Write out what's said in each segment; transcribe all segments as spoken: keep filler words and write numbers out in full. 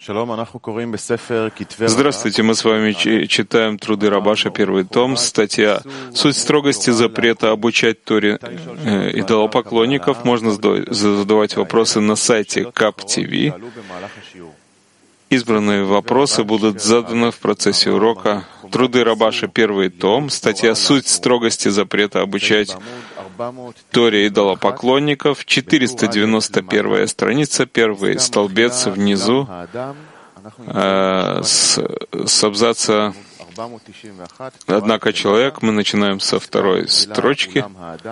Здравствуйте, мы с вами читаем труды Рабаша, первый том, статья «Суть строгости запрета обучать Торе э, идолопоклонников». Можно задавать вопросы на сайте кап ти ви. Избранные вопросы будут заданы в процессе урока. Труды Рабаша, первый том, статья «Суть строгости запрета обучать Торе идолопоклонников», четыреста девяносто первая страница, первый столбец внизу, э, с, с абзаца «Однако человек». Мы начинаем со второй строчки.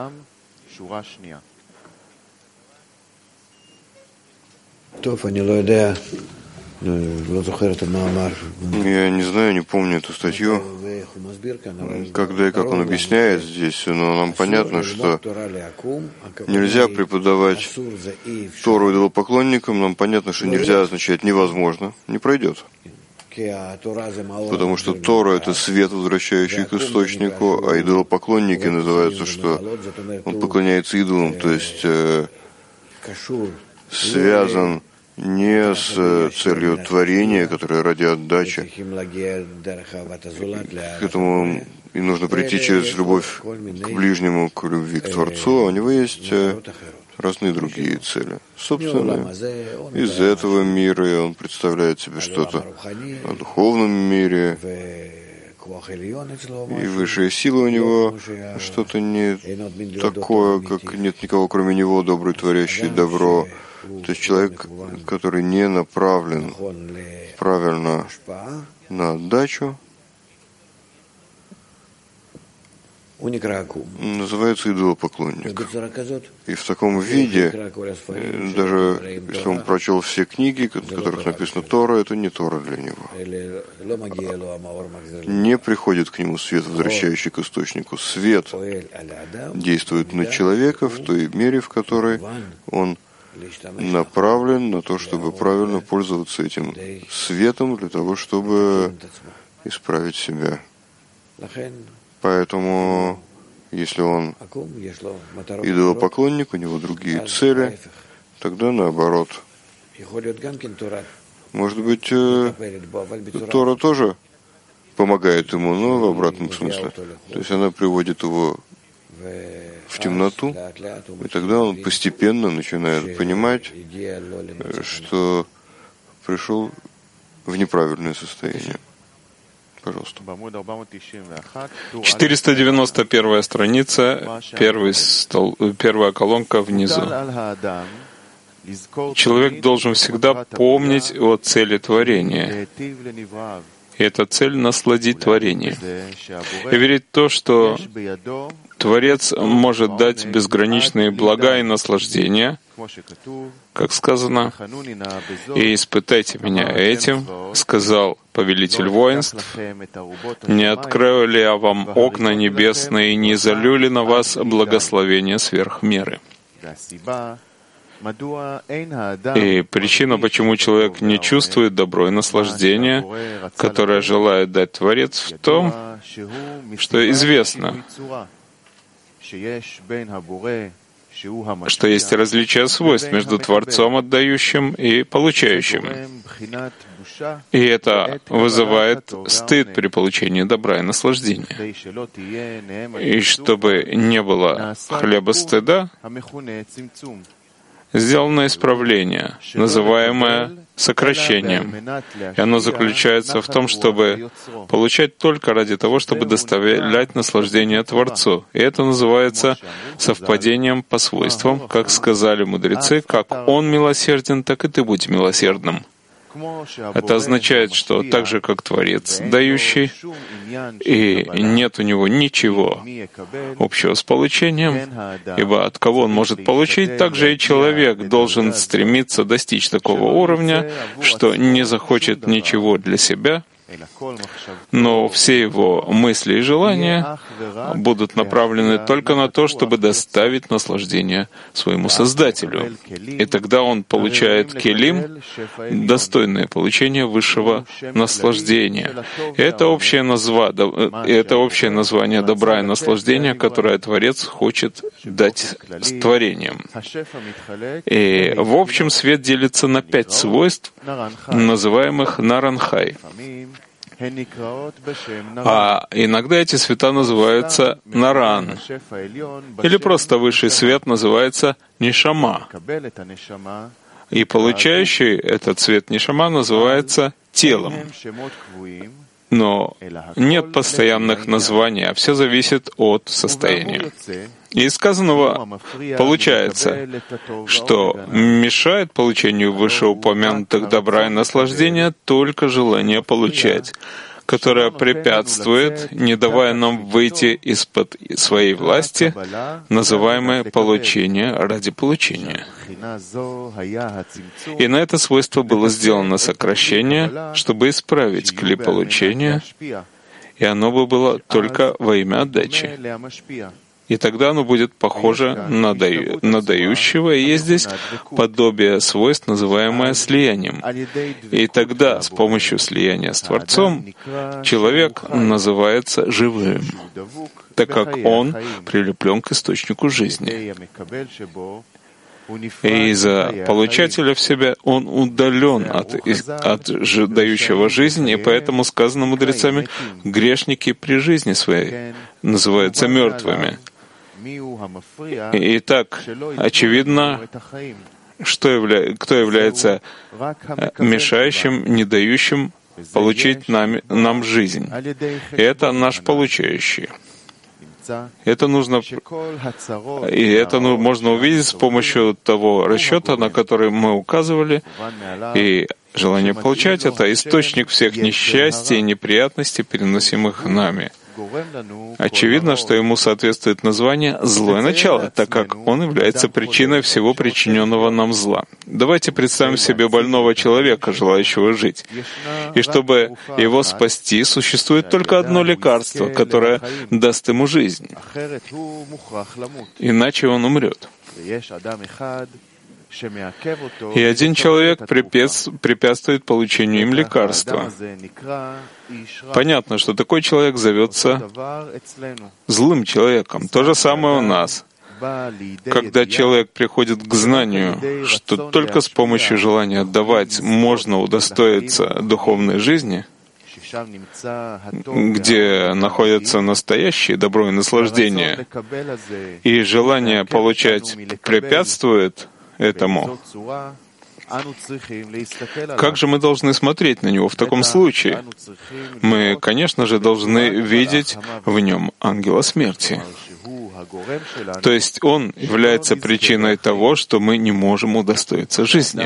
Я не знаю, не помню эту статью, когда и как он объясняет здесь, но нам понятно, что нельзя преподавать Тору идолопоклонникам, нам понятно, что нельзя означает невозможно, не пройдет. Потому что Тора — это свет, возвращающий к источнику, а идолопоклонники называются, что он поклоняется идолам, то есть э, связан не с целью творения, которая ради отдачи. К этому и нужно прийти через любовь к ближнему, к любви к Творцу. А у него есть разные другие цели. Собственно, из этого мира он представляет себе что-то о духовном мире, и высшая сила у него что-то не такое, как нет никого кроме него, добрый, творящий добро. То есть человек, который не направлен правильно на отдачу, называется идолопоклонник. И в таком виде, даже если он прочел все книги, в которых написано Тора, это не Тора для него. Не приходит к нему свет, возвращающий к источнику. Свет действует на человека в той мере, в которой он направлен на то, чтобы правильно пользоваться этим светом для того, чтобы исправить себя. Поэтому, если он идолопоклонник, у него другие цели, тогда наоборот. Может быть, Тора тоже помогает ему, но в обратном смысле. То есть она приводит его в темноту, и тогда он постепенно начинает понимать, что пришел в неправильное состояние. Пожалуйста. четыреста девяносто первая страница, первый стол, первая колонка внизу. Человек должен всегда помнить о цели творения. И эта цель — насладить творение. И верить в то, что Творец может дать безграничные блага и наслаждения, как сказано, «И испытайте меня этим», сказал повелитель воинств, «Не открою ли я вам окна небесные и не изолью ли на вас благословение сверх меры?» И причина, почему человек не чувствует добро и наслаждение, которое желает дать Творец, в том, что известно, что есть различие свойств между Творцом, отдающим, и получающим. И это вызывает стыд при получении добра и наслаждения. И чтобы не было хлеба стыда, сделано исправление, называемое сокращением. И оно заключается в том, чтобы получать только ради того, чтобы доставлять наслаждение Творцу. И это называется совпадением по свойствам, как сказали мудрецы, как Он милосерден, так и ты будь милосердным. Это означает, что так же, как Творец, дающий, и нет у него ничего общего с получением, ибо от кого он может получить, так же и человек должен стремиться достичь такого уровня, что не захочет ничего для себя, но все его мысли и желания будут направлены только на то, чтобы доставить наслаждение своему Создателю. И тогда он получает келим, достойное получение высшего наслаждения. И это общее, назва... это общее название добра и наслаждения, которое Творец хочет дать творениям. И в общем свет делится на пять свойств, называемых наранхай. А иногда эти света называются наран, или просто высший свет называется нишама. И получающий этот свет нишама называется телом. Но нет постоянных названий, а все зависит от состояния. И из сказанного получается, что мешает получению вышеупомянутых добра и наслаждения только желание получать, которое препятствует, не давая нам выйти из-под своей власти, называемое получение ради получения. И на это свойство было сделано сокращение, чтобы исправить кли получения, и оно бы было только во имя отдачи. И тогда оно будет похоже на, даю, на дающего, и есть здесь подобие свойств, называемое слиянием. И тогда с помощью слияния с Творцом человек называется живым, так как он прилеплен к источнику жизни. И из-за получателя в себя он удален от, от дающего жизни, и поэтому сказано мудрецами, грешники при жизни своей называются мертвыми. Итак, очевидно, что явля... кто является мешающим, не дающим получить нам, нам жизнь. И это наш получающий. Это нужно, и это ну, можно увидеть с помощью того расчета, на который мы указывали. И желание получать — это источник всех несчастий и неприятностей, переносимых нами. Очевидно, что ему соответствует название «злое начало», так как он является причиной всего причиненного нам зла. Давайте представим себе больного человека, желающего жить. И чтобы его спасти, существует только одно лекарство, которое даст ему жизнь. Иначе он умрет. И один человек препятствует получению им лекарства. Понятно, что такой человек зовется злым человеком. То же самое у нас. Когда человек приходит к знанию, что только с помощью желания отдавать можно удостоиться духовной жизни, где находятся настоящие добро и наслаждение, и желание получать препятствует этому, как же мы должны смотреть на него в таком случае? Мы, конечно же, должны видеть в нем ангела смерти. То есть он является причиной того, что мы не можем удостоиться жизни.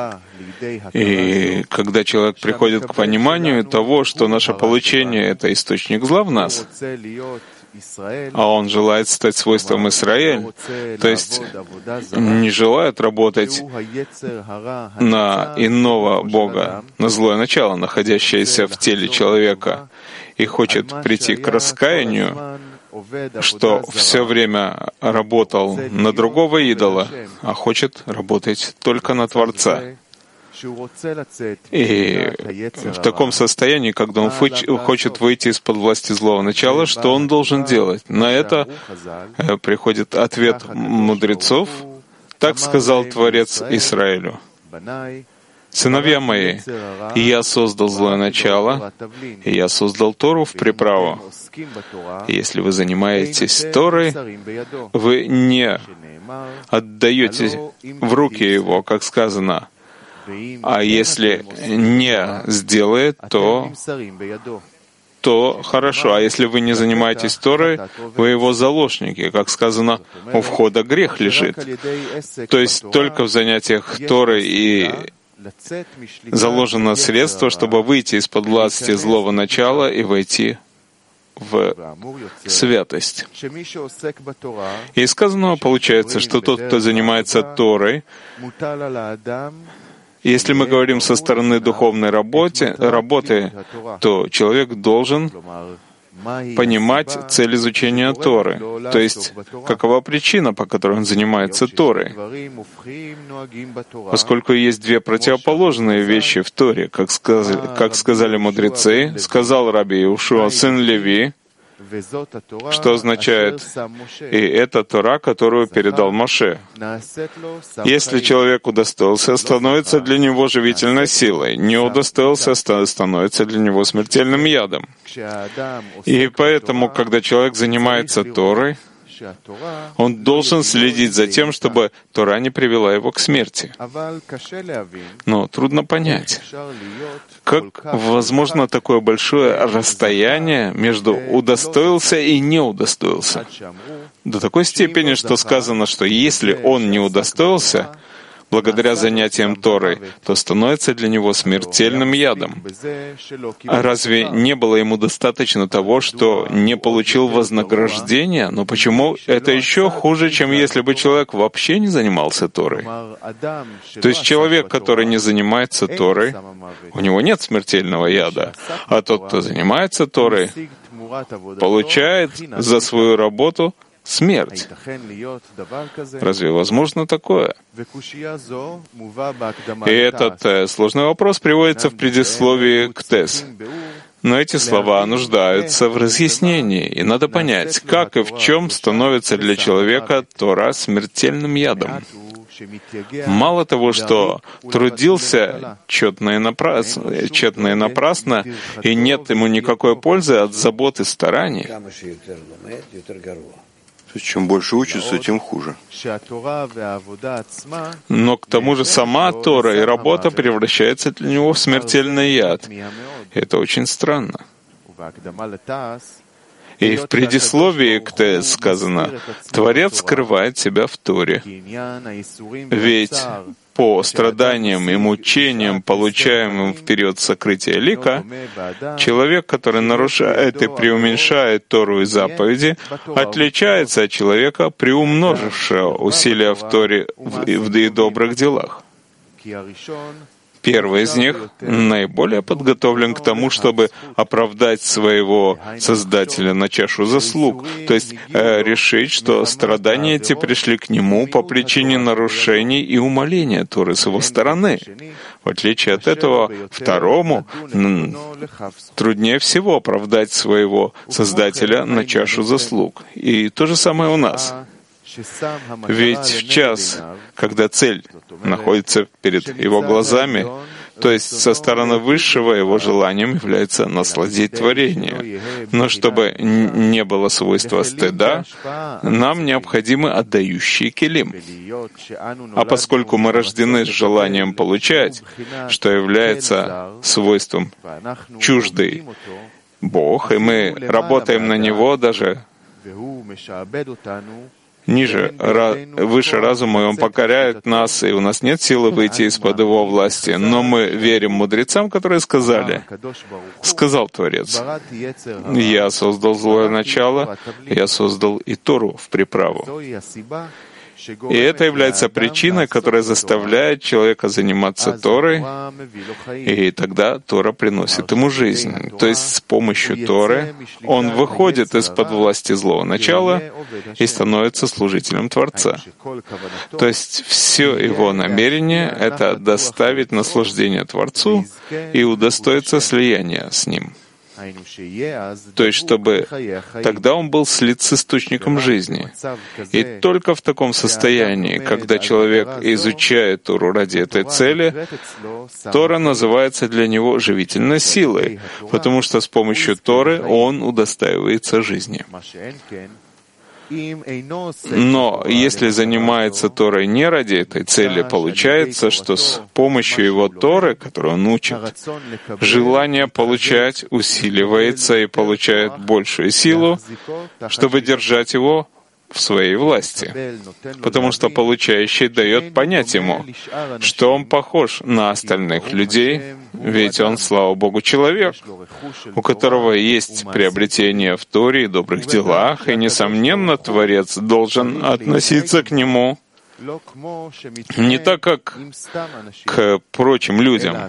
И когда человек приходит к пониманию того, что наше получение — это источник зла в нас, а он желает стать свойством Израиль, то есть не желает работать на иного Бога, на злое начало, находящееся в теле человека, и хочет прийти к раскаянию, что все время работал на другого идола, а хочет работать только на Творца. И в таком состоянии, когда он хочет выйти из-под власти злого начала, что он должен делать? На это приходит ответ мудрецов. Так сказал Творец Израилю: «Сыновья мои, я создал злое начало, и я создал Тору в приправу. Если вы занимаетесь Торой, вы не отдаете в руки его, как сказано, а если не сделает, то, то хорошо. А если вы не занимаетесь Торой, вы его заложники. Как сказано, у входа грех лежит. То есть только в занятиях Торой и заложено средство, чтобы выйти из-под власти злого начала и войти в святость. И из сказанного получается, что тот, кто занимается Торой, Если мы говорим со стороны духовной работы, работы, то человек должен понимать цель изучения Торы, то есть какова причина, по которой он занимается Торой. Поскольку есть две противоположные вещи в Торе, как сказали, как сказали мудрецы, сказал Раби Иешуа, сын Леви, что означает «и это Тора, которую передал Моше». Если человек удостоился, становится для него живительной силой, не удостоился, становится для него смертельным ядом. И поэтому, когда человек занимается Торой, он должен следить за тем, чтобы Тора не привела его к смерти. Но трудно понять, как возможно такое большое расстояние между удостоился и не удостоился. До такой степени, что сказано, что если он не удостоился, благодаря занятиям Торой, то становится для него смертельным ядом. А разве не было ему достаточно того, что не получил вознаграждения? Но почему это еще хуже, чем если бы человек вообще не занимался Торой? То есть человек, который не занимается Торой, у него нет смертельного яда, а тот, кто занимается Торой, получает за свою работу смерть. Разве возможно такое? И этот э, сложный вопрос приводится в предисловии к Тес. Но эти слова нуждаются в разъяснении, и надо понять, как и в чем становится для человека Тора смертельным ядом. Мало того, что трудился тщетно и напрасно, тщетно и напрасно, и нет ему никакой пользы от забот и стараний, чем больше учится, тем хуже. Но к тому же сама Тора и работа превращаются для него в смертельный яд. И это очень странно. И в предисловии к Тес сказано, «Творец скрывает себя в Торе». Ведь по страданиям и мучениям, получаемым в период сокрытия лика, человек, который нарушает и преуменьшает Тору и заповеди, отличается от человека, приумножившего усилия в Торе и добрых делах. Первый из них наиболее подготовлен к тому, чтобы оправдать своего Создателя на чашу заслуг, то есть э, решить, что страдания эти пришли к нему по причине нарушений и умаления Торы с его стороны. В отличие от этого, второму м, труднее всего оправдать своего Создателя на чашу заслуг. И то же самое у нас. Ведь в час, когда цель находится перед его глазами, то есть со стороны высшего его желанием является насладить творение. Но чтобы не было свойства стыда, нам необходимы отдающие келим. А поскольку мы рождены с желанием получать, что является свойством чуждый Бог, и мы работаем на Него даже ниже, выше разума, и Он покоряет нас, и у нас нет силы выйти из-под Его власти. Но мы верим мудрецам, которые сказали, сказал Творец, «Я создал злое начало, я создал и Тору в приправу». И это является причиной, которая заставляет человека заниматься Торой, и тогда Тора приносит ему жизнь. То есть с помощью Торы он выходит из-под власти злого начала и становится служителем Творца. То есть все его намерение — это доставить наслаждение Творцу и удостоиться слияния с Ним. То есть, чтобы тогда он был слит с источником жизни. И только в таком состоянии, когда человек изучает Тору ради этой цели, Тора называется для него живительной силой, потому что с помощью Торы он удостаивается жизни. Но если занимается Торой не ради этой цели, получается, что с помощью его Торы, которую он учит, желание получать усиливается и получает большую силу, чтобы держать его в своей власти, потому что получающий дает понять ему, что он похож на остальных людей, ведь он, слава Богу, человек, у которого есть приобретение в Торе и добрых делах, и, несомненно, Творец должен относиться к нему Не так, как к прочим людям,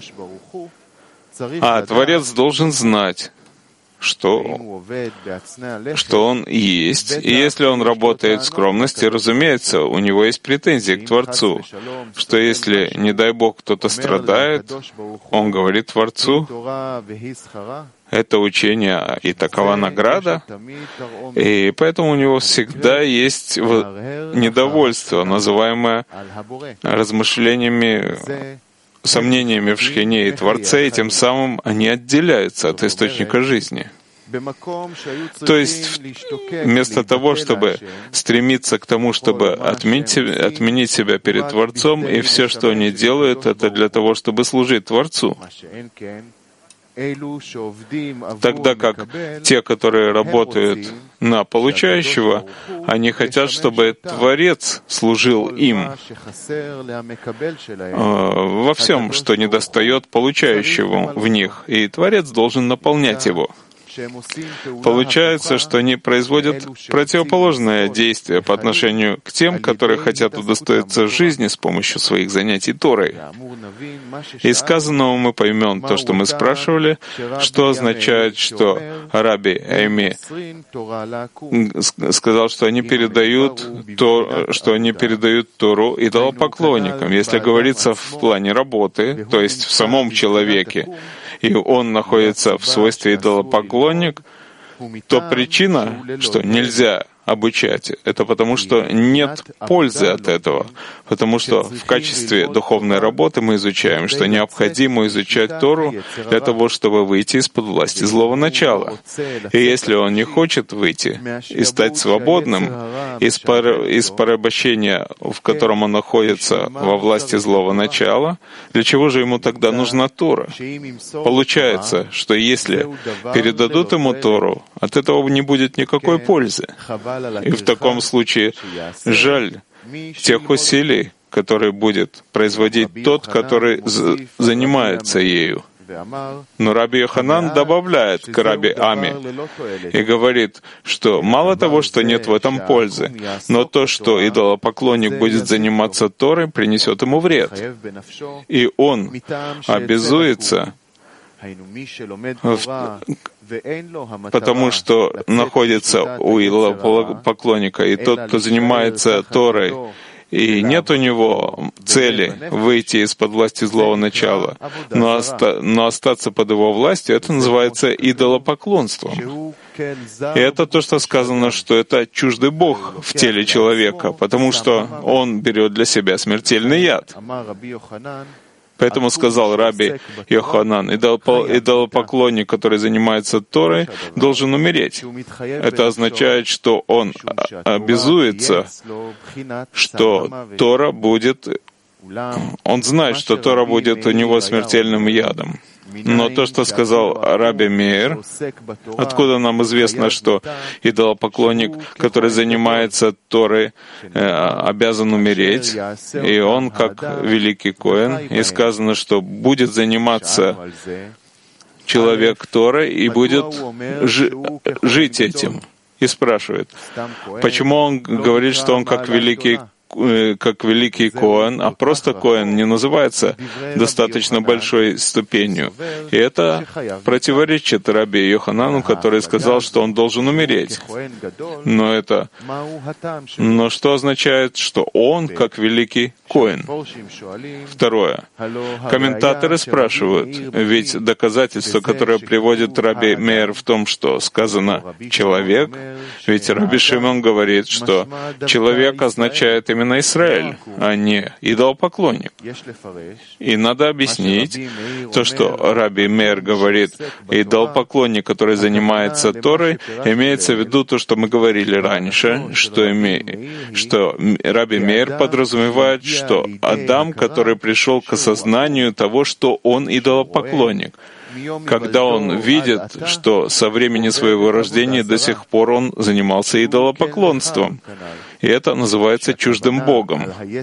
а Творец должен знать, что, что он есть. И если он работает в скромности, разумеется, у него есть претензии к Творцу, что если, не дай Бог, кто-то страдает, он говорит Творцу, это учение и такова награда, и поэтому у него всегда есть недовольство, называемое размышлениями, сомнениями в Шхине и Творце, и тем самым они отделяются от источника жизни. То есть вместо того, чтобы стремиться к тому, чтобы отменить, отменить себя перед Творцом, и все, что они делают, это для того, чтобы служить Творцу. Тогда как те, которые работают на получающего, они хотят, чтобы Творец служил им во всем, что недостает получающему в них, и Творец должен наполнять его. Получается, что они производят противоположное действие по отношению к тем, которые хотят удостоиться жизни с помощью своих занятий Торой. Из сказанного мы поймем то, что мы спрашивали, что означает, что Раби Эми сказал, что они передают то, что они передают Тору идолопоклонникам. Если говорится в плане работы, то есть в самом человеке, и он находится в свойстве идолопоклонник, то причина, что нельзя обучать, это потому, что нет пользы от этого. Потому что в качестве духовной работы мы изучаем, что необходимо изучать Тору для того, чтобы выйти из-под власти злого начала. И если он не хочет выйти и стать свободным из, пор... из порабощения, в котором он находится во власти злого начала, для чего же ему тогда нужна Тора? Получается, что если передадут ему Тору, от этого не будет никакой пользы. И в таком случае жаль тех усилий, которые будет производить тот, который занимается ею. Но Раби Йоханан добавляет к Раби Ами и говорит, что мало того, что нет в этом пользы, но то, что идолопоклонник будет заниматься Торой, принесет ему вред. И он обязуется, потому что находится у идолопоклонника, и тот, кто занимается Торой, и нет у него цели выйти из-под власти злого начала, но, оста- но остаться под его властью, это называется идолопоклонством. И это то, что сказано, что это чуждый Бог в теле человека, потому что он берет для себя смертельный яд. Поэтому сказал Раби Йоханан, идолопоклонник, который занимается Торой, должен умереть. Это означает, что он обязуется, что Тора будет... Он знает, что Тора будет у него смертельным ядом. Но то, что сказал Раби Меир, откуда нам известно, что идолопоклонник, который занимается Торой, обязан умереть, и он как великий Коэн, и сказано, что будет заниматься человек Торой и будет жи- жить этим. И спрашивает, почему он говорит, что он как великий как великий Коэн, а просто Коэн не называется достаточно большой ступенью. И это противоречит Раби Йоханану, который сказал, что он должен умереть. Но это... Но что означает, что он как великий Коэн? Второе. Комментаторы спрашивают, ведь доказательство, которое приводит Раби Меир в том, что сказано «человек», ведь Раби Шимон говорит, что «человек» означает именно Израиль, а не идолопоклонник. И надо объяснить то, что Раби Меир говорит, идолопоклонник, который занимается Торой, имеется в виду то, что мы говорили раньше, что, име... что Раби Меир подразумевает, что Адам, который пришел к осознанию того, что он идолопоклонник, когда он видит, что со времени своего рождения до сих пор он занимался идолопоклонством. И это называется чуждым Богом,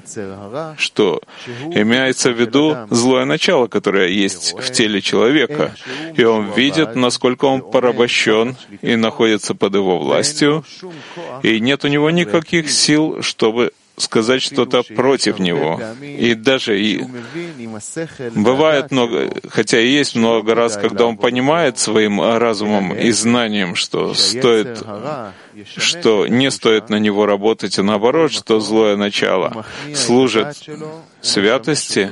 что имеется в виду злое начало, которое есть в теле человека, и он видит, насколько он порабощен и находится под его властью, и нет у него никаких сил, чтобы сказать что-то против него. И даже и бывает много, хотя и есть много раз, когда он понимает своим разумом и знанием, что стоит, что не стоит на него работать, и наоборот, что злое начало служит святости,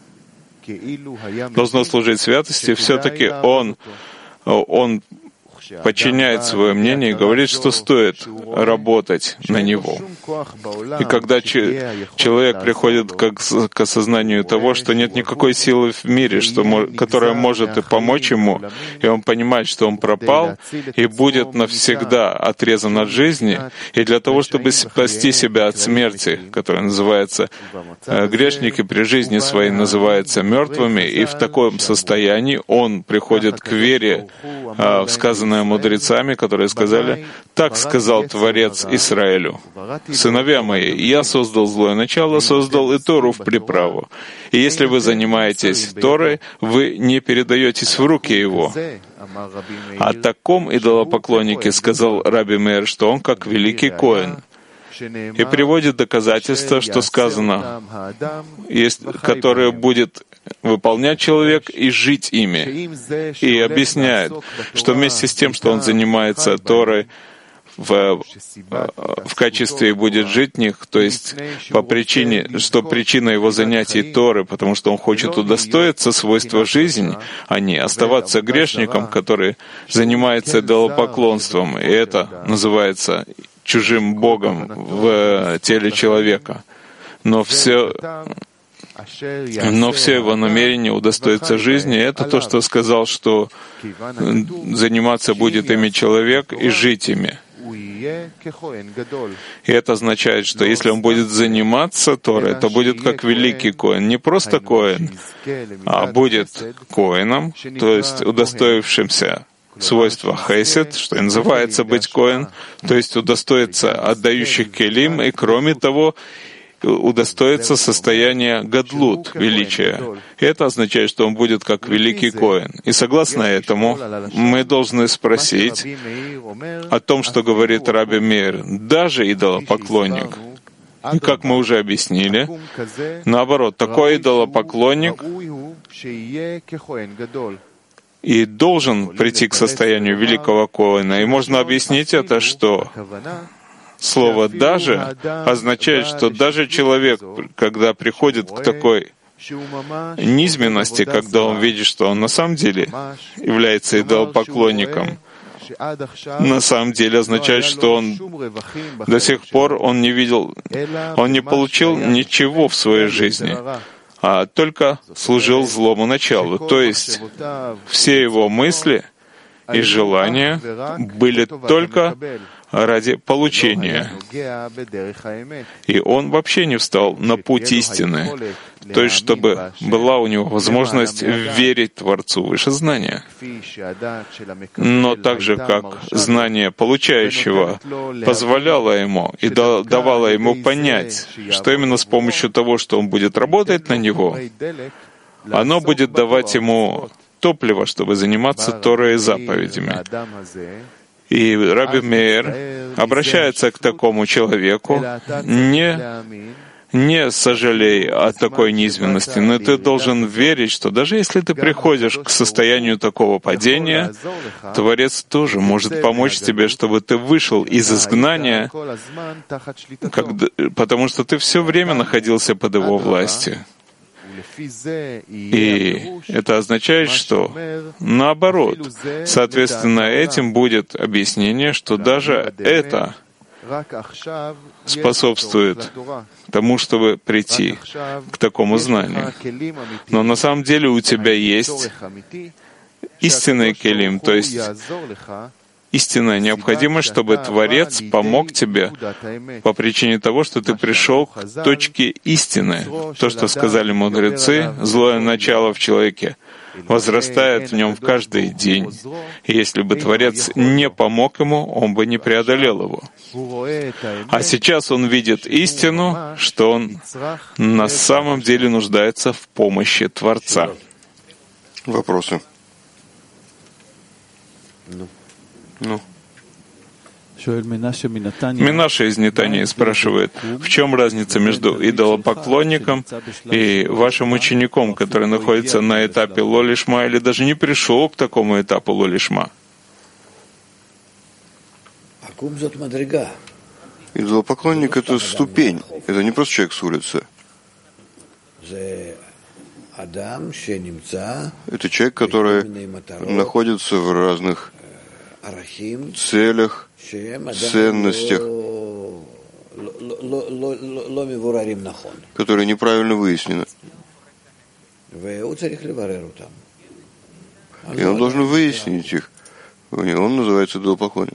должно служить святости, все-таки он, он подчиняет свое мнение и говорит, что стоит работать на него. И когда человек приходит к осознанию того, что нет никакой силы в мире, что, которая может и помочь ему, и он понимает, что он пропал и будет навсегда отрезан от жизни, и для того, чтобы спасти себя от смерти, которая называется грешники при жизни своей называются мертвыми, и в таком состоянии он приходит к вере в сказанное мудрецами, которые сказали: «Так сказал Творец Израилю: сыновья мои, я создал злое начало, создал и Тору в приправу. И если вы занимаетесь Торой, вы не передаетесь в руки его». О таком идолопоклоннике сказал Раби Меир, что он как великий Коэн. И приводит доказательства, что сказано, есть, которое будет выполнять человек и жить ими. И объясняет, что вместе с тем, что он занимается Торой, в, в качестве будет жить в них, то есть по причине, что причина его занятий Торы, потому что он хочет удостоиться свойства жизни, а не оставаться грешником, который занимается идолопоклонством, и это называется чужим Богом в теле человека. Но все, но все его намерение удостоиться жизни — это то, что сказал, что заниматься будет ими человек и жить ими. И это означает, что если он будет заниматься Торой, то будет как великий Коэн. Не просто Коэн, а будет Коэном, то есть удостоившимся свойства хесед, что и называется быть Коэн, то есть удостоиться отдающих келим, и кроме того, удостоится состояния гадлут, величия. И это означает, что он будет как великий Коэн. И согласно этому, мы должны спросить о том, что говорит Раби Меир, даже идолопоклонник. И как мы уже объяснили, наоборот, такой идолопоклонник и должен прийти к состоянию великого Коэна. И можно объяснить это, что слово «даже» означает, что даже человек, когда приходит к такой низменности, когда он видит, что он на самом деле является идолопоклонником, на самом деле означает, что он до сих пор он не видел, он не получил ничего в своей жизни, а только служил злому началу. То есть все его мысли и желания были только ради получения. И он вообще не встал на путь истины, то есть чтобы была у него возможность верить Творцу выше знания. Но так же, как знание получающего позволяло ему и давало ему понять, что именно с помощью того, что он будет работать на него, оно будет давать ему топливо, чтобы заниматься Торой и заповедями. И Раби Меир обращается к такому человеку: не, не сожалей о такой низменности, но ты должен верить, что даже если ты приходишь к состоянию такого падения, Творец тоже может помочь тебе, чтобы ты вышел из изгнания, когда, потому что ты все время находился под его властью. И это означает, что наоборот, соответственно, этим будет объяснение, что даже это способствует тому, чтобы прийти к такому знанию. Но на самом деле у тебя есть истинный келим, то есть истинная необходимость, чтобы Творец помог тебе по причине того, что ты пришел к точке истины. То, что сказали мудрецы, злое начало в человеке возрастает в нем в каждый день. И если бы Творец не помог ему, он бы не преодолел его. А сейчас он видит истину, что он на самом деле нуждается в помощи Творца. Вопросы? Ну. Минаша из Нетании спрашивает, в чем разница между идолопоклонником и вашим учеником, который находится на этапе лолишма или даже не пришел к такому этапу лолишма? Идолопоклонник — это ступень, это не просто человек с улицы. Это человек, который находится в разных целях, ценностях, которые неправильно выяснены. И он должен выяснить их. Он называется идолопоклонником.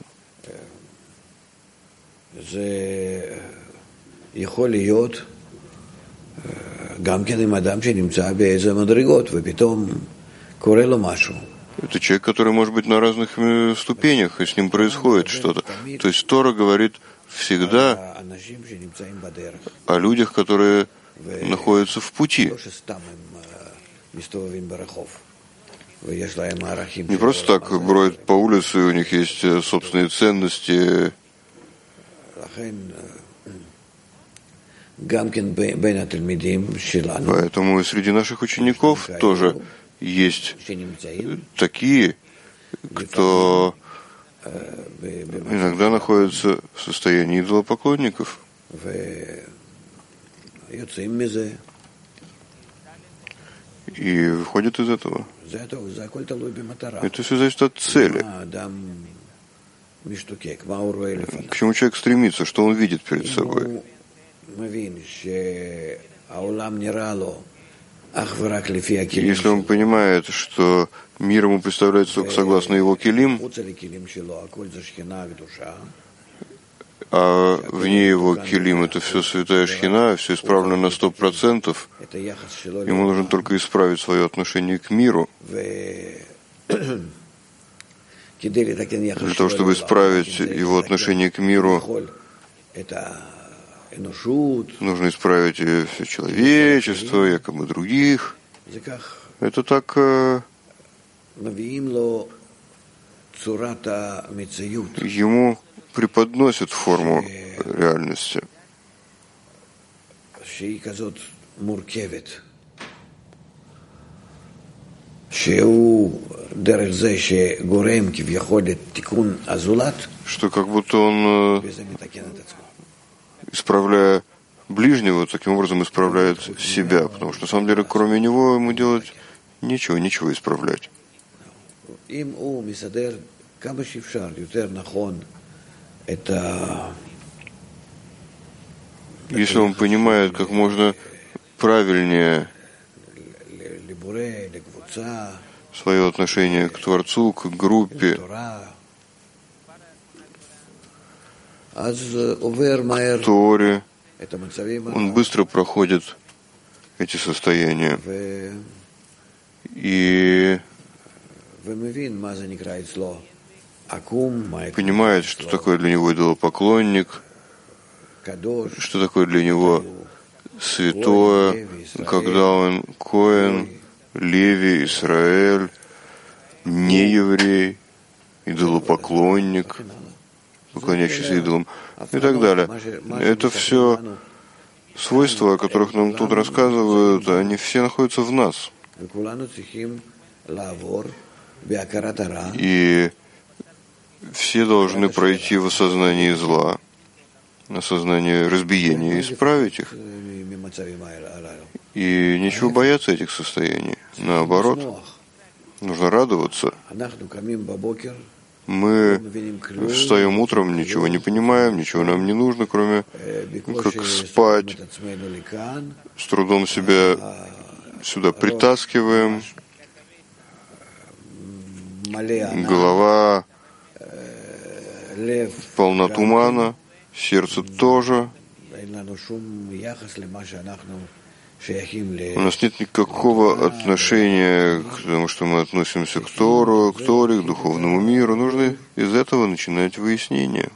Это человек, который может быть на разных ступенях, и с ним происходит что-то. То есть Тора говорит всегда о людях, которые находятся в пути. Не просто так бродят по улице, у них есть собственные ценности. Поэтому и среди наших учеников тоже есть такие, кто иногда находится в состоянии идолопоклонников. И выходит из этого. Это все зависит от цели. К чему человек стремится, что он видит перед собой. Если он понимает, что мир ему представляется только согласно его келим, а вне его келим это все святая шхина, все исправлено на сто процентов, ему нужно только исправить свое отношение к миру. Для того, чтобы исправить его отношение к миру, нужно исправить все человечество, якобы других. Это так э, ему преподносят форму реальности. Что как будто он, исправляя ближнего, таким образом исправляет себя, потому что на самом деле кроме него ему делать ничего, ничего исправлять. Если он понимает, как можно правильнее свое отношение к Творцу, к группе, к Торе, он быстро проходит эти состояния и понимает, что такое для него идолопоклонник, что такое для него святое, когда он Коэн, Леви, Израиль, не еврей, идолопоклонник, поклоняющийся идолам и так далее. Это все свойства, о которых нам тут рассказывают, они все находятся в нас. И все должны пройти в осознании зла, осознание разбиения, и исправить их. И нечего бояться этих состояний. Наоборот, нужно радоваться. Мы встаем утром, ничего не понимаем, ничего нам не нужно, кроме как спать. С трудом себя сюда притаскиваем. Голова полна тумана, сердце тоже. У нас нет никакого отношения к тому, что мы относимся к Тору, к Торе, к духовному миру. Нужно из этого начинать выяснение.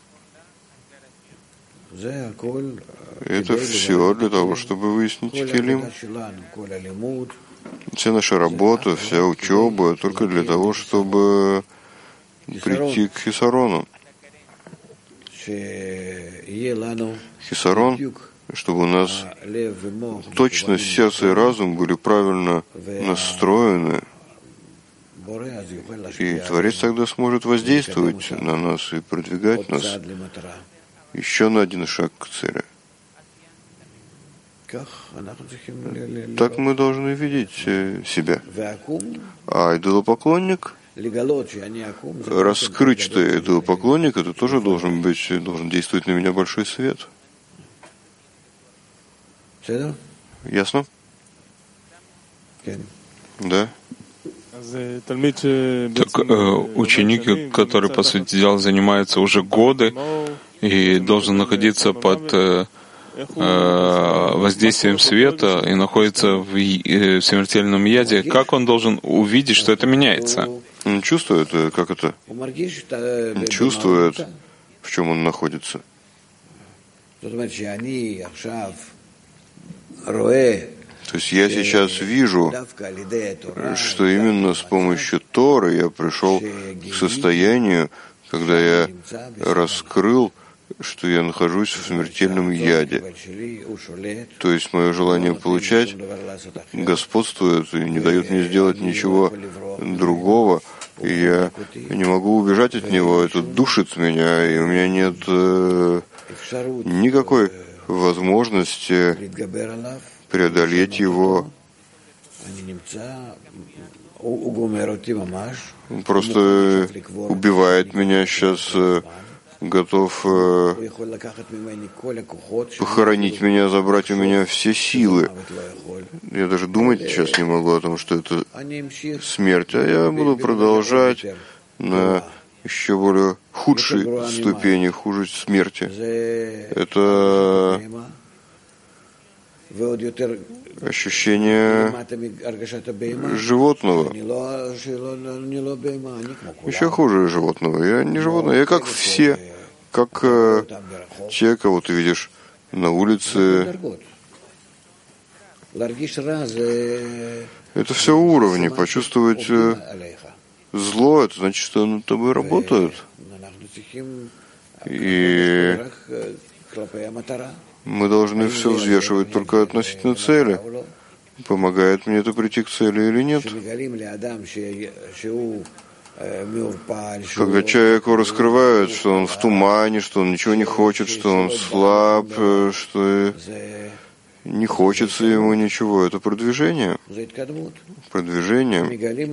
Это все для того, чтобы выяснить келим. Вся наша работа, вся учеба только для того, чтобы прийти к хисарону. хисарон, чтобы у нас точно сердце и разум были правильно настроены, и Творец тогда сможет воздействовать на нас и продвигать нас еще на один шаг к цели. Так мы должны видеть себя. А идолопоклонник, раскрыть, что я идолопоклонник, это тоже должен быть, должен действовать на меня большой свет. Ясно? Да. Так, э, ученик, который, по сути дела, занимается уже годы и должен находиться под э, э, воздействием света и находится в, э, в смертельном яде, как он должен увидеть, что это меняется? Он чувствует, как это? Он чувствует, в чем он находится. То есть я сейчас вижу, что именно с помощью Торы я пришел к состоянию, когда я раскрыл, что я нахожусь в смертельном яде. То есть мое желание получать господствует и не дает мне сделать ничего другого, и я не могу убежать от него, это душит меня, и у меня нет э, никакой возможности преодолеть его. Он просто убивает меня сейчас, готов похоронить меня, забрать у меня все силы. Я даже думать сейчас не могу о том, что это смерть, а я буду продолжать на еще более худшей ступени, хуже смерти. Это ощущение животного. Еще хуже животного. Я не животное, я как все, как э, те, кого ты видишь на улице. Это все уровни. Почувствовать э, зло, это значит, что над тобой работают. И мы должны все взвешивать только относительно цели. Помогает мне это прийти к цели или нет? Когда человеку раскрывают, что он в тумане, что он ничего не хочет, что он слаб, что не хочется ему ничего, это продвижение. Продвижение.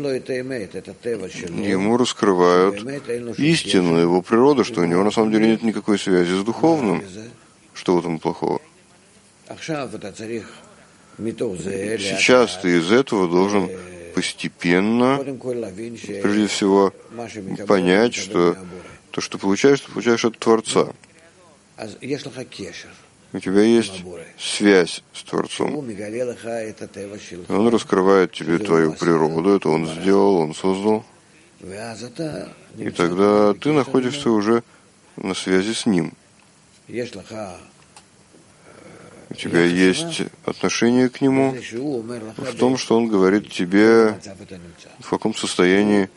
Ему раскрывают истину, его природу, что у него на самом деле нет никакой связи с духовным. Что в этом плохого? Сейчас ты из этого должен постепенно, прежде всего, понять, что то, что ты получаешь, ты получаешь от Творца. У тебя есть связь с Творцом. Он раскрывает тебе твою природу, это Он сделал, Он создал. И тогда ты находишься уже на связи с Ним. У тебя есть отношение к Нему в том, что Он говорит тебе, в каком состоянии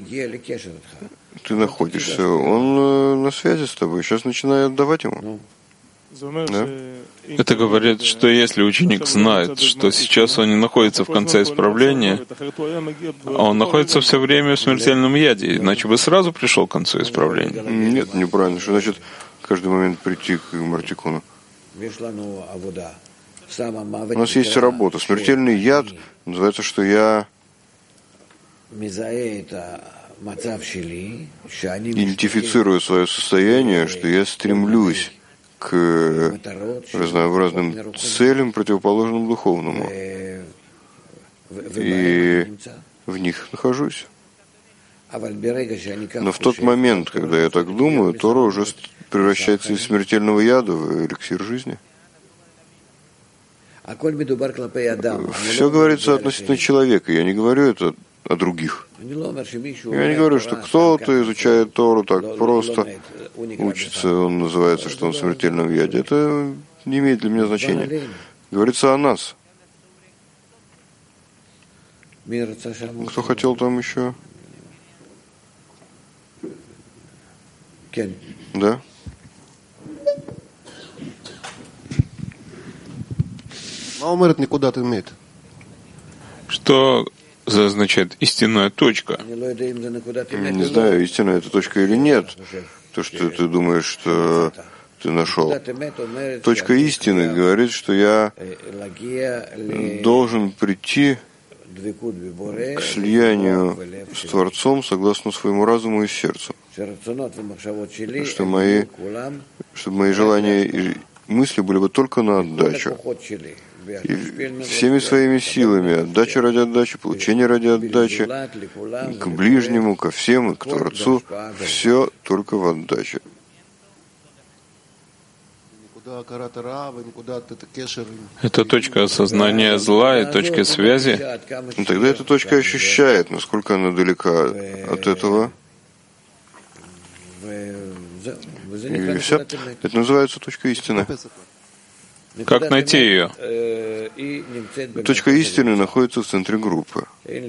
ты находишься. Он на связи с тобой, сейчас начинай отдавать Ему. Да? Это говорит, что если ученик знает, что сейчас он не находится в конце исправления, а он находится все время в смертельном яде, иначе бы сразу пришел к концу исправления. Нет, неправильно. Что значит в каждый момент прийти к Мартикону? У нас есть работа. Смертельный яд называется, что я идентифицирую свое состояние, что я стремлюсь к разнообразным целям, противоположным духовному. И в них нахожусь. Но в тот момент, когда я так думаю, Тора уже превращается из смертельного яда в эликсир жизни. Все говорится относительно человека. Я не говорю это о других. Я не говорю, что кто-то изучает Тору так просто, учится, он называется, что он в смертельном яде. Это не имеет для меня значения. Говорится о нас. Кто хотел там еще? Да? Что означает истинная точка? Не знаю, истинная это точка или нет. То, что ты думаешь, что ты нашел. Точка истины говорит, что я должен прийти к слиянию с Творцом согласно своему разуму и сердцу. Что мои, чтобы мои желания и мысли были бы только на отдачу. И всеми своими силами, отдача ради отдачи, получение ради отдачи, к ближнему, ко всем и к Творцу, все только в отдаче. Это точка осознания зла и точки связи. И тогда эта точка ощущает, насколько она далека от этого. И все. Это называется точка истины. Как найти ее? Точка истины находится в центре группы.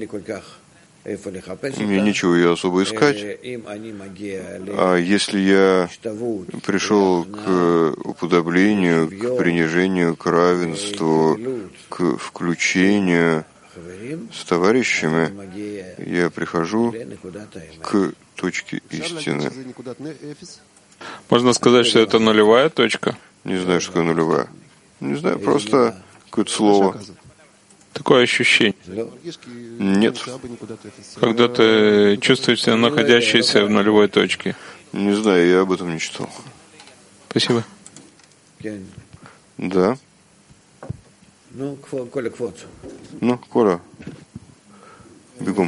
Мне нечего ее особо искать. А если я пришел к уподоблению, к принижению, к равенству, к включению с товарищами, я прихожу к точке истины. Можно сказать, что это нулевая точка? Не знаю, что такое нулевая. Не знаю, просто какое-то слово. Такое ощущение. Нет. Когда ты чувствуешь себя находящийся в нулевой точке. Не знаю, я об этом не читал. Спасибо. Да. Ну, Коля, Ну, Коля, бегом.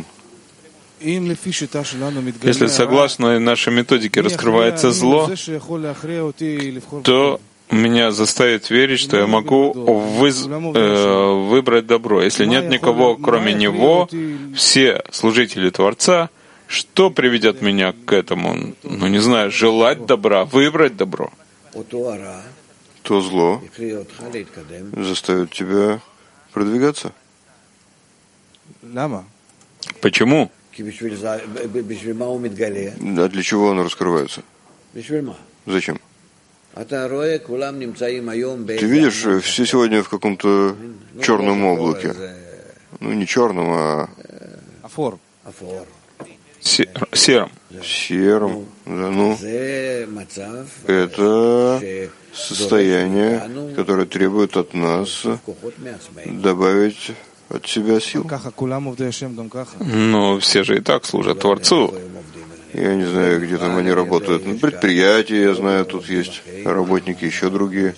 Если согласно нашей методике раскрывается зло, то меня заставит верить, что я могу выз... э, выбрать добро. Если нет никого, кроме него, все служители Творца, что приведет меня к этому? Ну, не знаю, желать добра, выбрать добро. То зло заставит тебя продвигаться. Почему? А для чего оно раскрывается? Зачем? Ты видишь, все сегодня в каком-то черном облаке. Ну, не черном, а сером. Сером, да, ну. Это состояние, которое требует от нас добавить от себя сил. Но все же и так служат Творцу. Я не знаю, где там они работают. На предприятии, я знаю, тут есть работники, еще другие.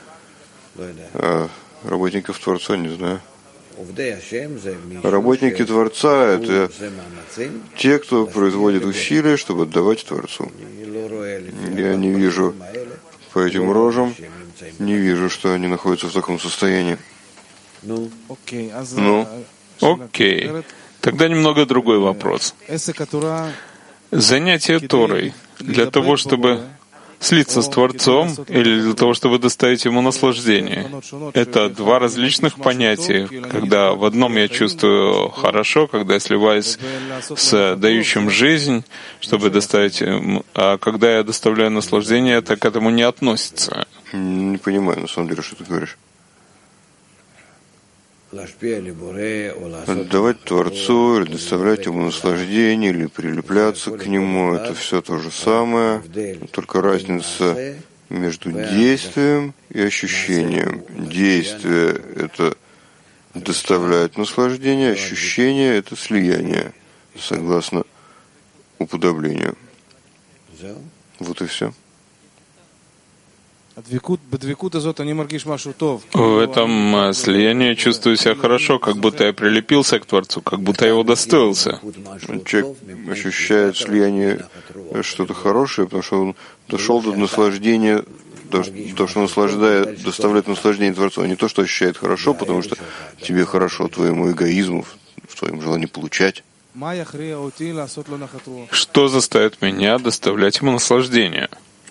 А работников Творца не знаю. Работники Творца — это те, кто производит усилия, чтобы отдавать Творцу. Я не вижу по этим рожам, не вижу, что они находятся в таком состоянии. Ну, окей. Тогда немного другой вопрос. Занятие Торой для того, чтобы слиться с Творцом или для того, чтобы доставить ему наслаждение. Это два различных понятия. Когда в одном я чувствую хорошо, когда я сливаюсь с дающим жизнь, чтобы доставить, а когда я доставляю наслаждение, это к этому не относится. Не понимаю, на самом деле, что ты говоришь. Отдавать Творцу, или доставлять ему наслаждение, или прилепляться к нему — это все то же самое, только разница между действием и ощущением. Действие — это доставляет наслаждение, ощущение — это слияние, согласно уподоблению. Вот и все. В этом слиянии чувствую себя хорошо, как будто я прилепился к Творцу, как будто я его достоился. Человек ощущает слияние что-то хорошее, потому что он дошел до наслаждения, то, что наслаждает, доставляет наслаждение Творцу, а не то, что ощущает хорошо, потому что тебе хорошо, твоему эгоизму, в твоем желании получать. Что заставит меня доставлять ему наслаждение?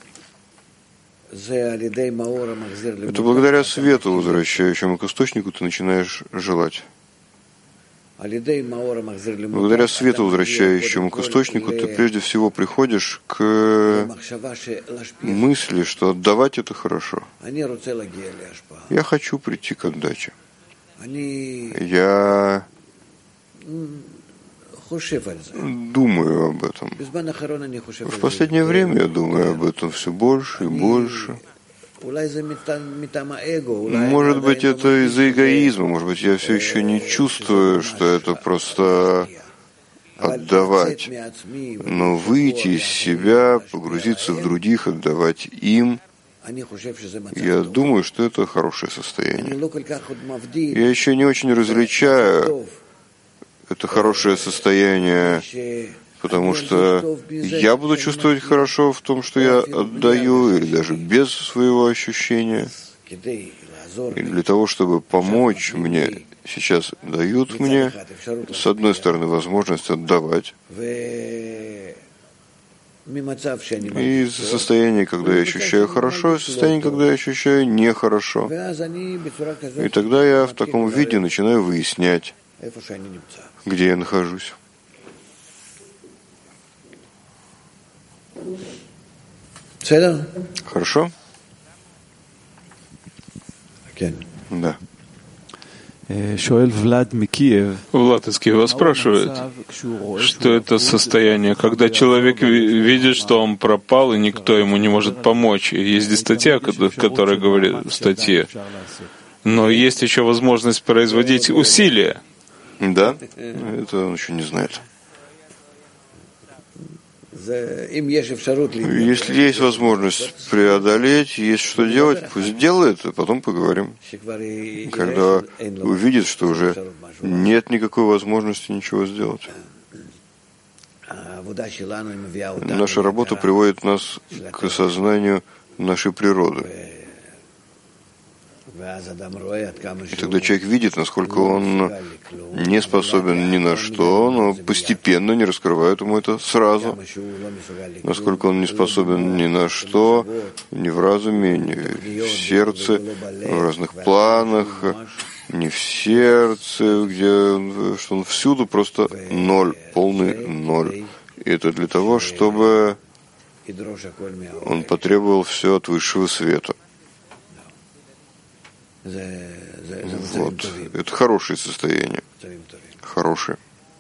Это благодаря свету, возвращающему к источнику, ты начинаешь желать. Благодаря свету, возвращающему к источнику, ты прежде всего приходишь к мысли, что отдавать — это хорошо. Я хочу прийти к отдаче. Я думаю об этом. В последнее время я думаю об этом все больше и больше. Может быть, это из-за эгоизма, может быть, я все еще не чувствую, что это просто отдавать. Но выйти из себя, погрузиться в других, отдавать им, я думаю, что это хорошее состояние. Я еще не очень различаю это хорошее состояние, потому что я буду чувствовать хорошо в том, что я отдаю, или даже без своего ощущения. И для того, чтобы помочь мне, сейчас дают мне, с одной стороны, возможность отдавать. И из состояния, когда я ощущаю хорошо, и состояние, когда я ощущаю нехорошо. И тогда я в таком виде начинаю выяснять, где я нахожусь. Хорошо? Да. Влад из Киева спрашивает, что это состояние, когда человек видит, что он пропал, и никто ему не может помочь. Есть здесь статья, которая говорит в статье, но есть еще возможность производить усилия. Да, это он еще не знает. Если есть возможность преодолеть, есть что делать, пусть делает, а потом поговорим. Когда увидит, что уже нет никакой возможности ничего сделать. Наша работа приводит нас к осознанию нашей природы. И тогда человек видит, насколько он не способен ни на что, но постепенно не раскрывает ему это сразу. Насколько он не способен ни на что, ни в разуме, ни в сердце, в разных планах, ни в сердце, где что он всюду просто ноль, полный ноль. И это для того, чтобы он потребовал все от высшего света. Вот. Это хорошее состояние. Хорошее.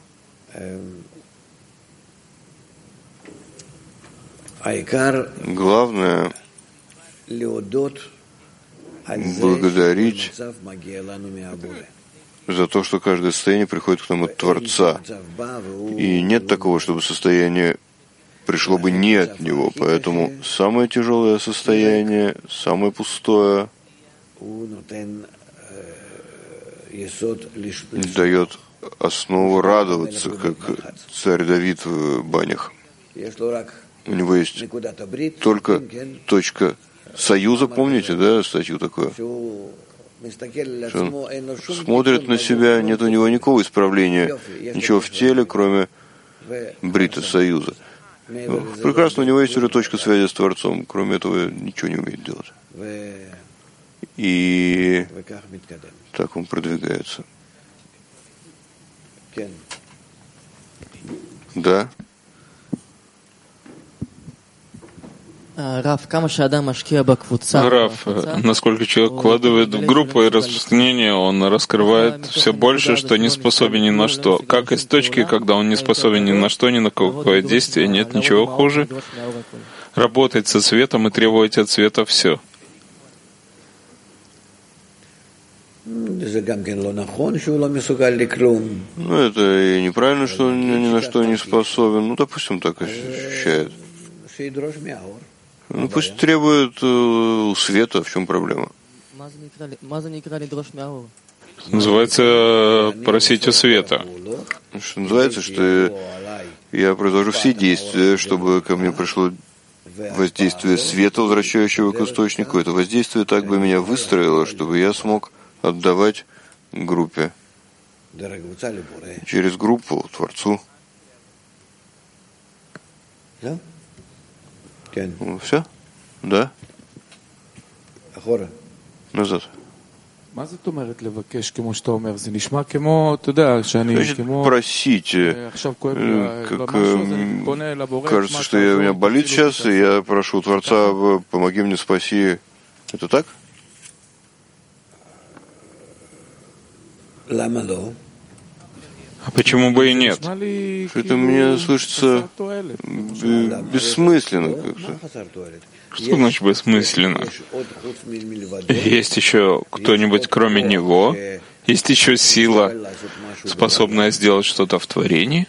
Главное благодарить за то, что каждое состояние приходит к нам от Творца. И нет такого, чтобы состояние пришло бы не от Него. Поэтому самое тяжелое состояние, самое пустое, дает основу радоваться, как царь Давид в банях. У него есть только точка союза, помните, да, статью такую? Он смотрит на себя, нет у него никакого исправления, ничего в теле, кроме брита союза. Прекрасно, у него есть уже точка связи с Творцом, кроме этого ничего не умеет делать. И так он продвигается. Да? Раф, насколько человек вкладывает в группу и распространение, он раскрывает все больше, что не способен ни на что. Как из точки, когда он не способен ни на что, ни на какое действие, нет ничего хуже. Работать со светом и требовать от света все. Ну, это и неправильно, что он ни на что не способен. Ну, допустим, так ощущает. Ну, пусть требует у света, в чем проблема? Называется просить у света. Что называется, что я произвожу все действия, чтобы ко мне пришло воздействие света, возвращающего к источнику. Это воздействие так бы меня выстроило, чтобы я смог отдавать группе. Через группу Творцу. Ну, все? Да? Назад. Значит, просить, как кажется, что я, у меня болит сейчас, и я прошу Творца, помоги мне, спаси. Это так? А почему бы и нет? Что-то мне слышится бессмысленно как-то. Что значит бессмысленно? Есть еще кто-нибудь кроме него? Есть еще сила, способная сделать что-то в творении?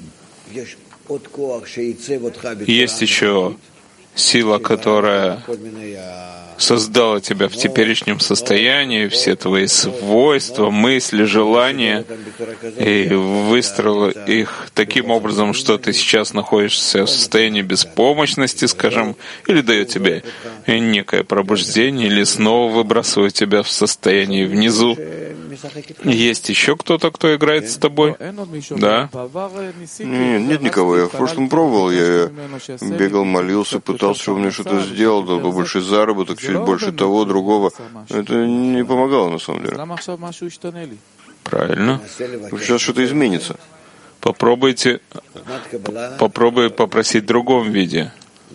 Есть еще сила, которая создала тебя в теперешнем состоянии, все твои свойства, мысли, желания, и выстроила их таким образом, что ты сейчас находишься в состоянии беспомощности, скажем, или дает тебе некое пробуждение, или снова выбрасывает тебя в состоянии внизу. Есть еще кто-то, кто играет с тобой? Да? Нет, нет никого. Я в прошлом пробовал. Я бегал, молился, пытался, чтобы мне что-то сделал, дал побольше заработок, чуть больше того, другого. Это не помогало, на самом деле. Правильно. Сейчас что-то изменится. Попробуйте, попробуй попросить в другом виде.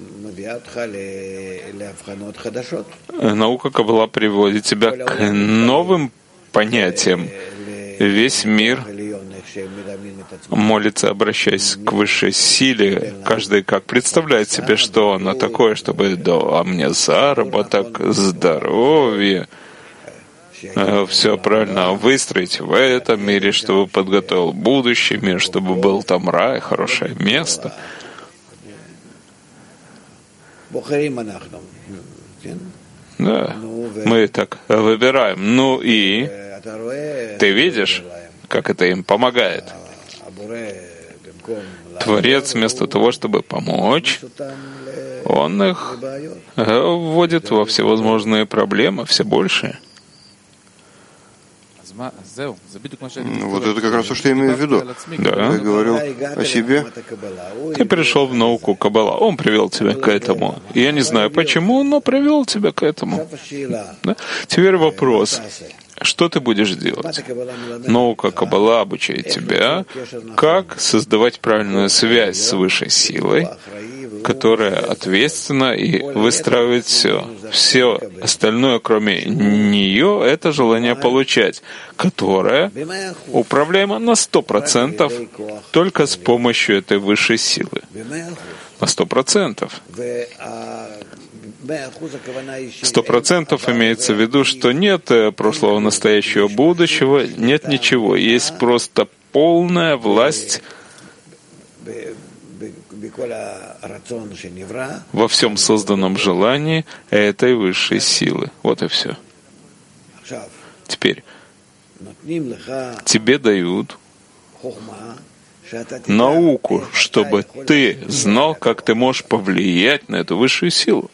Наука Каббала приводит тебя к новым понятиям. Весь мир молится, обращаясь к высшей силе. Каждый как представляет себе, что оно такое, чтобы дало мне заработок, здоровье, все правильно выстроить в этом мире, чтобы подготовил будущий мир, чтобы был там рай, хорошее место. Да, мы так выбираем. Ну и ты видишь, как это им помогает. Творец вместо того, чтобы помочь, он их вводит во всевозможные проблемы, все большие. Вот это как раз то, что я имею в виду. Да. Я говорил о себе. Ты пришел в науку Каббала, он привел тебя к этому. Я не знаю почему, но привел тебя к этому. Да? Теперь вопрос. Что ты будешь делать? Наука Каббала обучает тебя, как создавать правильную связь с высшей силой, которая ответственна и выстраивает все. Все остальное, кроме нее, это желание получать, которое управляемо на сто процентов только с помощью этой высшей силы. На сто процентов. Сто процентов имеется в виду, что нет прошлого, настоящего, будущего, нет ничего. Есть просто полная власть во всем созданном желании этой высшей силы. Вот и все. Теперь тебе дают науку, чтобы ты знал, как ты можешь повлиять на эту высшую силу.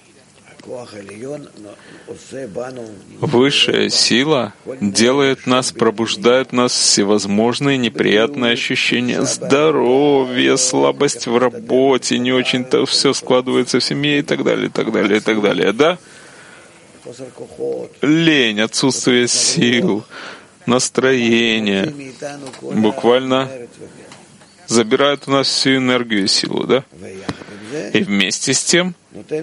Высшая сила делает нас, пробуждает нас всевозможные неприятные ощущения здоровья, слабость в работе, не очень-то все складывается в семье и так далее, и так далее, и так далее, да? Лень, отсутствие сил, настроение, буквально забирают у нас всю энергию и силу, да? И вместе с тем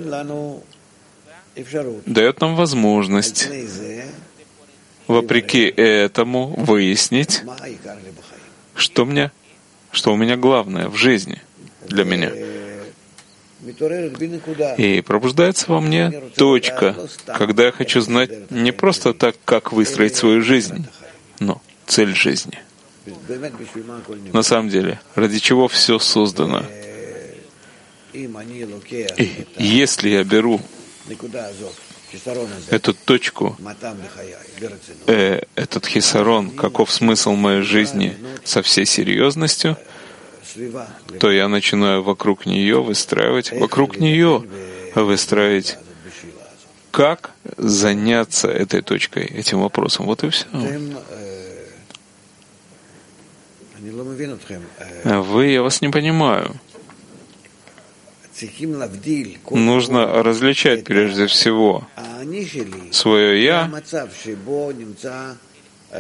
дает нам возможность, вопреки этому, выяснить, что мне, что у меня главное в жизни для меня. И пробуждается во мне точка, когда я хочу знать не просто так, как выстроить свою жизнь, но цель жизни. На самом деле, ради чего все создано. И если я беру эту точку, э, этот хисарон, каков смысл моей жизни со всей серьезностью, то я начинаю вокруг нее выстраивать, вокруг нее выстраивать, как заняться этой точкой, этим вопросом. Вот и все. Вы, я вас не понимаю. Нужно различать прежде всего свое «я»,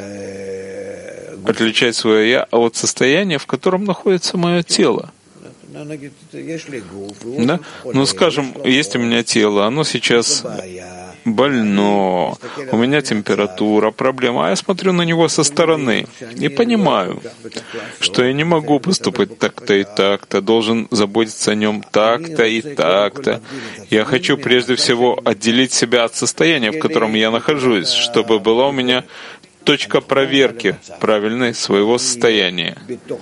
отличать свое «я» от состояния, в котором находится мое тело. Да? Ну, скажем, есть у меня тело, оно сейчас больно, у меня температура, проблема, а я смотрю на него со стороны и понимаю, что я не могу поступать так-то и так-то, должен заботиться о нем так-то и так-то. Я хочу прежде всего отделить себя от состояния, в котором я нахожусь, чтобы была у меня точка проверки правильной своего состояния.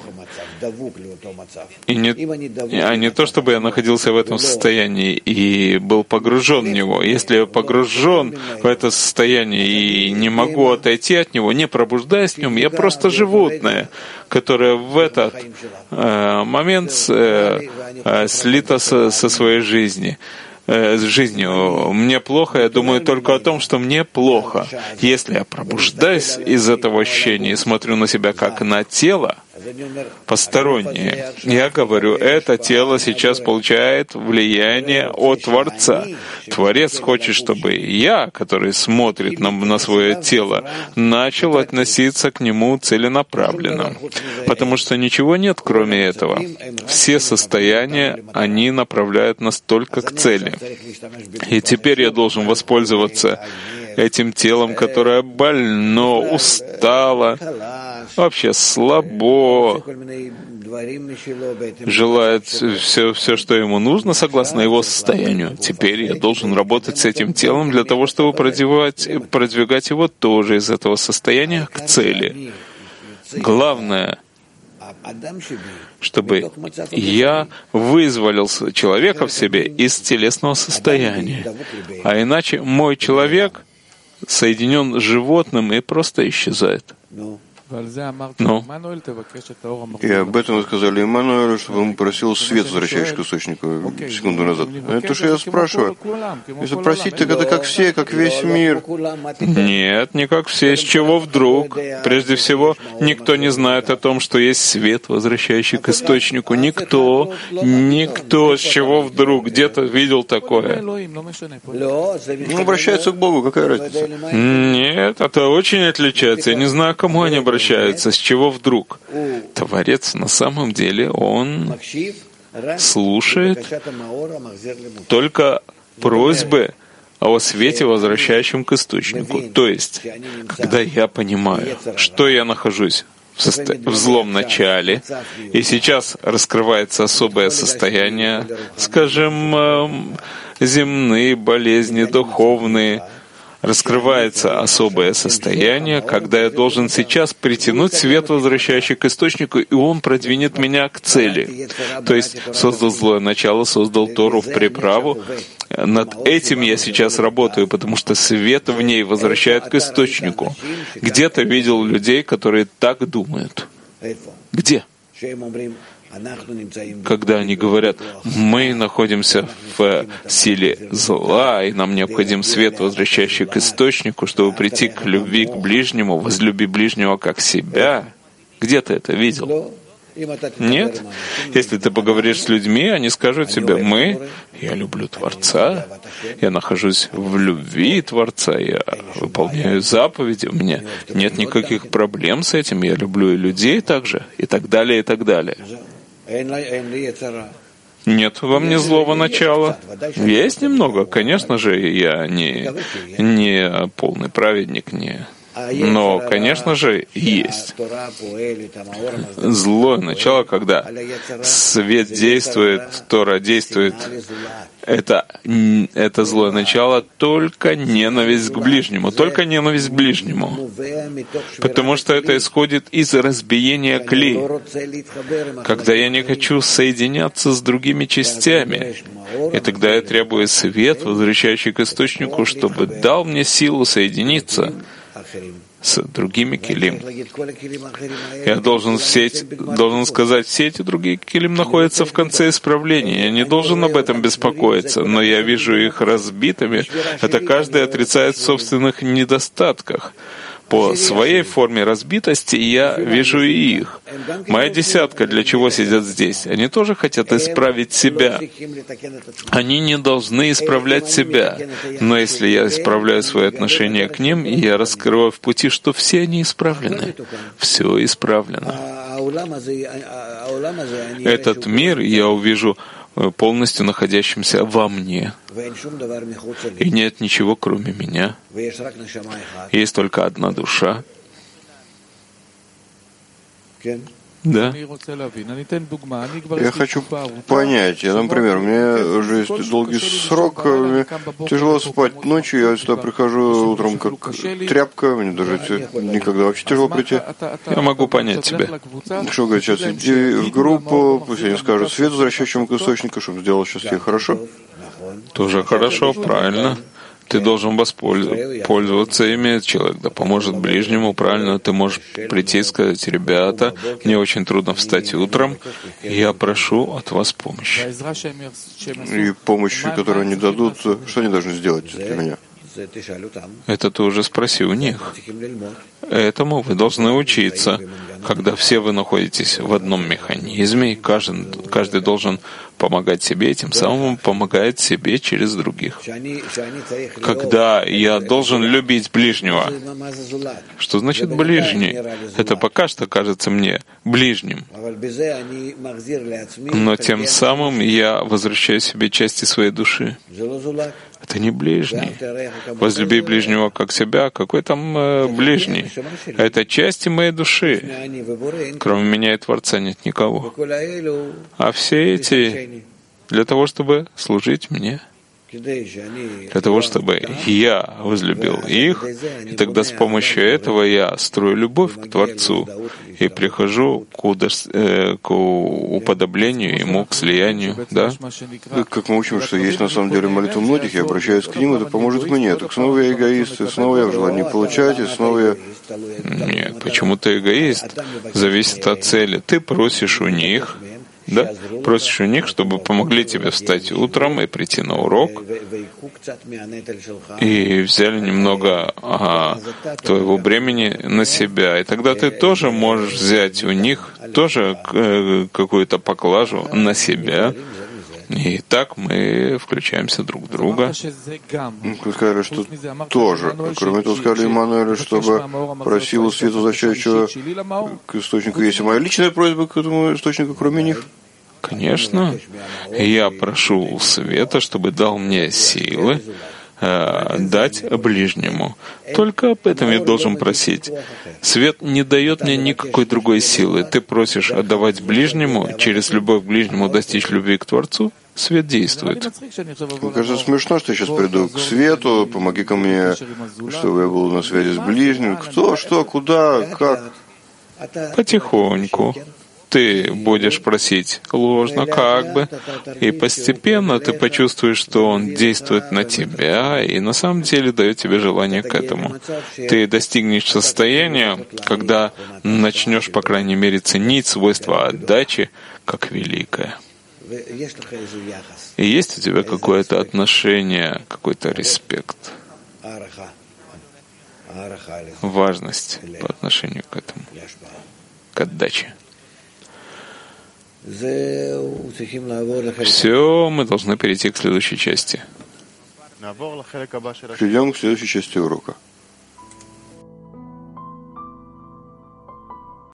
И не, а не то, чтобы я находился в этом состоянии и был погружен в него. Если я погружен в это состояние и не могу отойти от него, не пробуждаясь в нем, я просто животное, которое в этот э, момент э, э, слито со, со своей жизни. С жизнью. Мне плохо, я думаю только о том, что мне плохо. Если я пробуждаюсь из этого ощущения и смотрю на себя как на тело, постороннее, я говорю, это тело сейчас получает влияние от Творца. Творец хочет, чтобы я, который смотрит на, на свое тело, начал относиться к нему целенаправленно. Потому что ничего нет, кроме этого. Все состояния, они направляют нас только к цели. И теперь я должен воспользоваться этим телом, которое больно, устало, вообще слабо, желает все, все, что ему нужно, согласно его состоянию. Теперь я должен работать с этим телом для того, чтобы продвигать, продвигать его тоже из этого состояния к цели. Главное, чтобы я вызволил человека в себе из телесного состояния. А иначе мой человек соединен с животным и просто исчезает. Ну. И об этом сказали Иммануэлю, чтобы он просил свет, возвращающий к источнику секунду назад. Это что я спрашиваю. Если просить, так это как все, как весь мир. Нет, не как все. С чего вдруг? Прежде всего, никто не знает о том, что есть свет, возвращающий к источнику. Никто, никто. С чего вдруг? Где-то видел такое? Ну, обращаются к Богу, какая разница? Нет, это очень отличается. Я не знаю, к кому они обращаются. С чего вдруг? Творец на самом деле, он слушает только просьбы о свете, возвращающем к источнику. То есть, когда я понимаю, что я нахожусь в, состо... в злом начале, и сейчас раскрывается особое состояние, скажем, земные болезни, духовные, раскрывается особое состояние, когда я должен сейчас притянуть свет, возвращающий к источнику, и он продвинет меня к цели. То есть создал злое начало, создал Тору в приправу. Над этим я сейчас работаю, потому что свет в ней возвращает к источнику. Где-то видел людей, которые так думают. Где? Когда они говорят, мы находимся в силе зла, и нам необходим свет, возвращающий к источнику, чтобы прийти к любви к ближнему, возлюби ближнего как себя. Где ты это видел? Нет? Если ты поговоришь с людьми, они скажут тебе, мы, я люблю Творца, я нахожусь в любви Творца, я выполняю заповеди, у меня нет никаких проблем с этим, я люблю и людей также, и так далее, и так далее. Нет во мне злого начала. Есть немного, конечно же, я не, не полный праведник, не... Но, конечно же, есть злое начало, когда свет действует, Тора действует. Это, это злое начало только ненависть к ближнему, только ненависть к ближнему. Потому что это исходит из разбиения клей. Когда я не хочу соединяться с другими частями, и тогда я требую свет, возвращающий к источнику, чтобы дал мне силу соединиться с другими килим. Я должен, все эти, должен сказать, все эти другие килим находятся в конце исправления. Я не должен об этом беспокоиться, но я вижу их разбитыми. Это каждый отрицает в собственных недостатках. По своей форме разбитости я вижу и их. Моя десятка, для чего сидят здесь? Они тоже хотят исправить себя. Они не должны исправлять себя. Но если я исправляю свое отношение к ним, я раскрываю в пути, что все они исправлены. Все исправлено. Этот мир я увижу полностью находящимся во мне. И нет ничего, кроме меня. Есть только одна душа. Да. Я хочу понять. Я, например, у меня уже есть долгий срок, мне тяжело спать ночью, я сюда прихожу утром как тряпка, мне даже никогда вообще тяжело прийти. Я могу понять тебя. Что говорят, сейчас иди в группу, пусть они скажут свет, возвращающему к источнику, чтобы сделал сейчас тебе хорошо. Тоже хорошо, правильно. Ты должен воспользоваться ими, человек да поможет ближнему, правильно, ты можешь прийти и сказать: ребята, мне очень трудно встать утром, я прошу от вас помощи. И помощь, которую они дадут, что они должны сделать для меня? Это ты уже спроси у них. Этому вы должны учиться. Когда все вы находитесь в одном механизме, каждый, каждый должен помогать себе, и тем самым помогает себе через других. Когда я должен любить ближнего, что значит ближний? Это пока что кажется мне ближним. Но тем самым я возвращаю себе части своей души. Это не ближний. Возлюби ближнего как себя. Какой там э, ближний? Это части моей души. Кроме меня и Творца нет никого. А все эти для того, чтобы служить мне. Для того, чтобы я возлюбил их, и тогда с помощью этого я строю любовь к Творцу и прихожу к, удос... э, к уподоблению Ему, к слиянию. Да? Как мы учим, что есть на самом деле молитва многих, я обращаюсь к ним, это поможет мне. Так снова я эгоист, и снова я в желании получать, и снова я... Нет, почему ты эгоист? Зависит от цели. Ты просишь у них, да? Просишь у них, чтобы помогли тебе встать утром и прийти на урок, и взяли немного ага, твоего бремени на себя. И тогда ты тоже можешь взять у них тоже какую-то поклажу на себя. И так мы включаемся друг в друга. Вы сказали, что тоже. Кроме того, сказали Иммануэлю, чтобы просил у света, возвращающего к источнику. Есть и моя личная просьба к этому источнику, кроме них? Конечно. Я прошу у света, чтобы дал мне силы э, дать ближнему. Только об этом я должен просить. Свет не дает мне никакой другой силы. Ты просишь отдавать ближнему, через любовь к ближнему достичь любви к Творцу. Свет действует. Мне кажется, смешно, что я сейчас приду к свету, помоги ко мне, чтобы я был на связи с ближним. Кто, что, куда, как? Потихоньку. Ты будешь просить ложно, как бы, и постепенно ты почувствуешь, что он действует на тебя, и на самом деле дает тебе желание к этому. Ты достигнешь состояния, когда начнешь, по крайней мере, ценить свойства отдачи как великое. И есть у тебя какое-то отношение, какой-то респект, важность по отношению к этому, к отдаче. Все, мы должны перейти к следующей части. Перейдем к следующей части урока.